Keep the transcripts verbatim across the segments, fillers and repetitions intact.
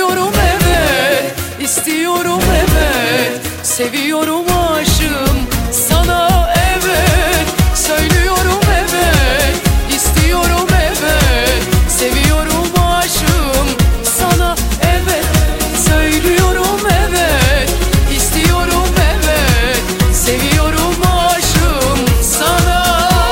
Seviyorum evet, istiyorum evet, seviyorum aşığım sana evet. Söylüyorum evet, istiyorum evet, seviyorum aşığım sana evet. Söylüyorum evet, istiyorum evet, seviyorum aşığım sana.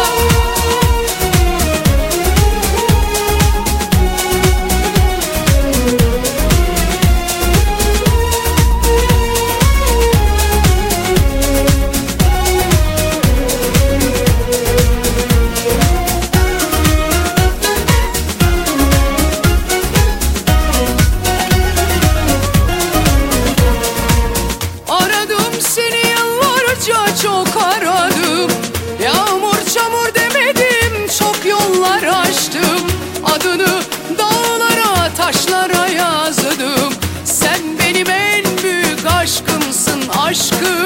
Seni yıllarca çok aradım, yağmur çamur demedim, çok yollar açtım. Adını dağlara taşlara yazdım. Sen benim en büyük aşkımsın aşkım.